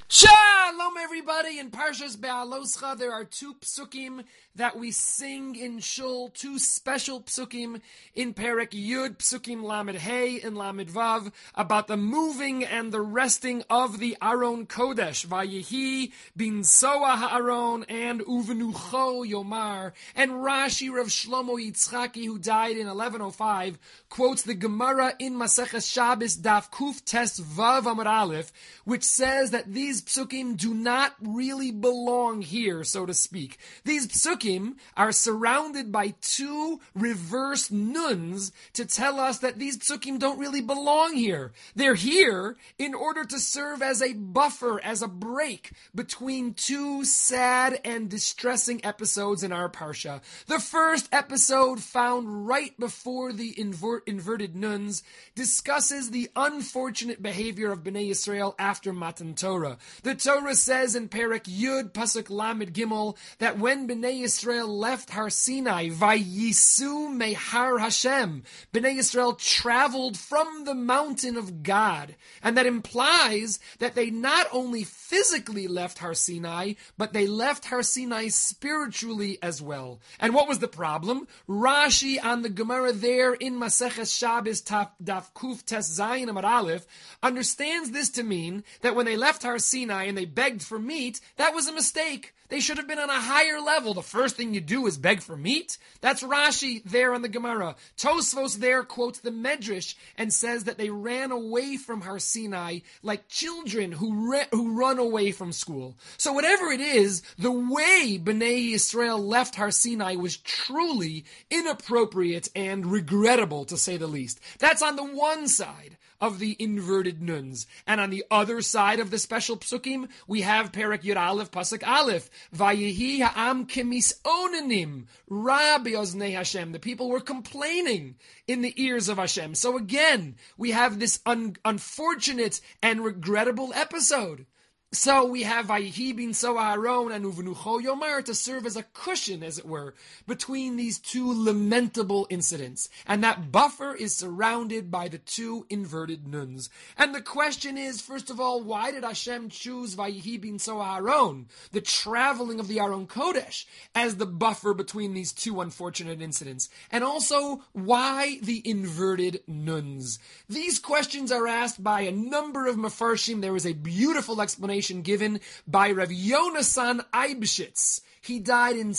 Shalom, everybody! In Parshas Be'aloscha, there are two psukim that we sing in Shul, two special psukim in Perek Yud, psukim Lamed Hey and Lamed Vav, about the moving and the resting of the Aron Kodesh, Vayehi bin Soa Ha'aron and Uvenucho Yomar. And Rashi Rav Shlomo Yitzchaki, who died in 1105, quotes the Gemara in Maseches Shabbos Daf Kuf Tes Vav Amud Aleph, which says that these psukim do not really belong here, so to speak. These psukim are surrounded by two reverse nuns to tell us that these psukim don't really belong here. They're here in order to serve as a buffer, as a break between two sad and distressing episodes in our parsha. The first episode, found right before the inverted nuns, discusses the unfortunate behavior of Bnei Yisrael after Matan Torah. The Torah says in Perek Yud, Pasuk Lamed Gimel, that when Bnei Yisrael left Har Sinai, Vayisu Mehar Hashem, Bnei Yisrael traveled from the mountain of God. And that implies that they not only physically left Har Sinai, but they left Har Sinai spiritually as well. And what was the problem? Rashi on the Gemara there in Maseches Shabbos Daf Kuf Tes Zayin Amud Aleph understands this to mean that when they left Har Sinai and they begged for meat, that was a mistake. They should have been on a higher level. The first thing you do is beg for meat. That's Rashi there on the Gemara. Tosfos there quotes the Medrash and says that they ran away from Har Sinai like children who run away from school. So whatever it is, the way Bnei Yisrael left Har Sinai was truly inappropriate and regrettable, to say the least. That's on the one side of the inverted nuns. And on the other side of the special psukim, we have Perek Yud Aleph, Pasuk Aleph, Vayehi ha'am kemis'onanim, Rabbi Oznei Hashem. The people were complaining in the ears of Hashem. So again, we have this unfortunate and regrettable episode. So we have Vayehi bin Soa Aaron and Uvenucho Yomar to serve as a cushion, as it were, between these two lamentable incidents. And that buffer is surrounded by the two inverted nuns. And the question is, first of all, why did Hashem choose Vayehi bin Soa Aaron, the traveling of the Aron Kodesh, as the buffer between these two unfortunate incidents? And also, why the inverted nuns? These questions are asked by a number of Mefarshim. There is a beautiful explanation given by Rav Yonasan Eibeshitz. He died in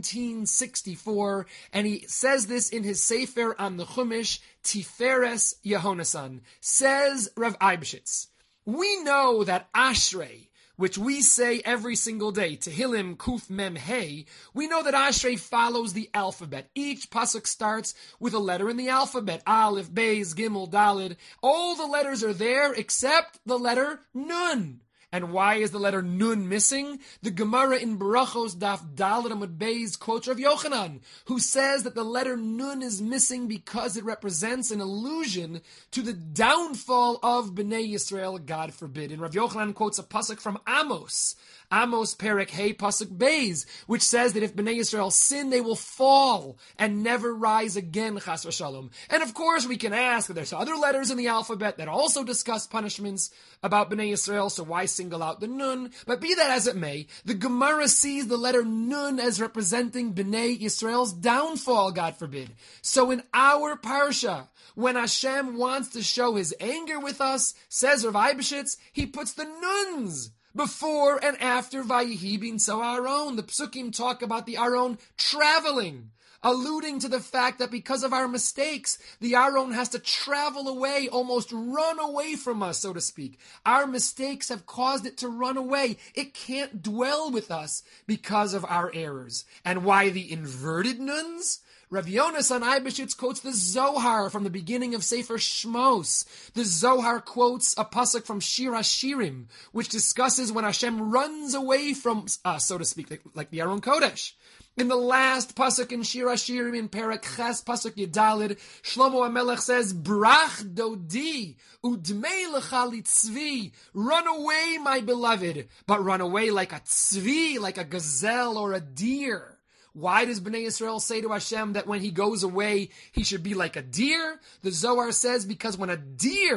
1764, and he says this in his Sefer on the Chumash, Tiferes Yehonasan. Says Rav Eibeshitz, we know that Ashrei, which we say every single day, Tehillim Kuf Mem Hey, we know that Ashrei follows the alphabet. Each pasuk starts with a letter in the alphabet. Aleph, Beis, Gimel, Daled. All the letters are there except the letter Nun. And why is the letter Nun missing? The Gemara in Barachos Daf Daled Amud Beis quotes Rav Yochanan, who says that the letter Nun is missing because it represents an allusion to the downfall of Bnei Yisrael, God forbid. And Rav Yochanan quotes a pasuk from Amos Perek Hey Pasuk Beis, which says that if Bnei Yisrael sin, they will fall and never rise again, Chas v'Shalom. And of course, we can ask that there's other letters in the alphabet that also discuss punishments about Bnei Yisrael, so why single out the Nun? But be that as it may, the Gemara sees the letter Nun as representing Bnei Yisrael's downfall, God forbid. So in our parsha, when Hashem wants to show his anger with us, says Rav Eibeshitz, he puts the nuns before and after Vayehi bin Soa Aaron. The psukim talk about the Aaron traveling, alluding to the fact that because of our mistakes, the Aaron has to travel away, almost run away from us, so to speak. Our mistakes have caused it to run away. It can't dwell with us because of our errors. And why the inverted nuns? Rav Yonasan Eibeshitz quotes the Zohar from the beginning of Sefer Shmos. The Zohar quotes a pasuk from Shir HaShirim, which discusses when Hashem runs away from us, so to speak, like the Aron Kodesh. In the last pasuk in Shir HaShirim, in Perek Ches, pasuk Yedalid, Shlomo HaMelech says, Brach dodi udmei lecha litzvi. Run away, my beloved, but run away like a tzvi, like a gazelle or a deer. Why does Bnei Yisrael say to Hashem that when he goes away, he should be like a deer? The Zohar says because when a deer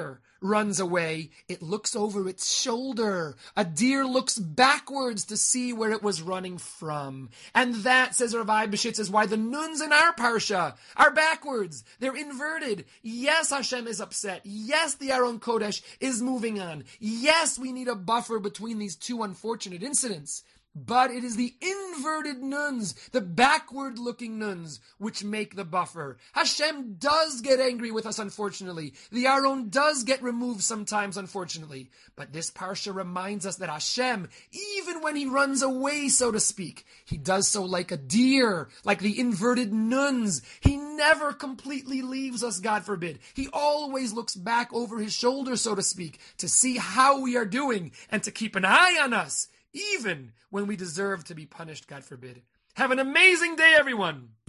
runs away, it looks over its shoulder. A deer looks backwards to see where it was running from. And that, says Rav Eibeshitz, is why the nuns in our parsha are backwards. They're inverted. Yes, Hashem is upset. Yes, the Aron Kodesh is moving on. Yes, we need a buffer between these two unfortunate incidents. But it is the inverted nuns, the backward-looking nuns, which make the buffer. Hashem does get angry with us, unfortunately. The Aron does get removed sometimes, unfortunately. But this parsha reminds us that Hashem, even when he runs away, so to speak, he does so like a deer, like the inverted nuns. He never completely leaves us, God forbid. He always looks back over his shoulder, so to speak, to see how we are doing and to keep an eye on us, even when we deserve to be punished, God forbid. Have an amazing day, everyone!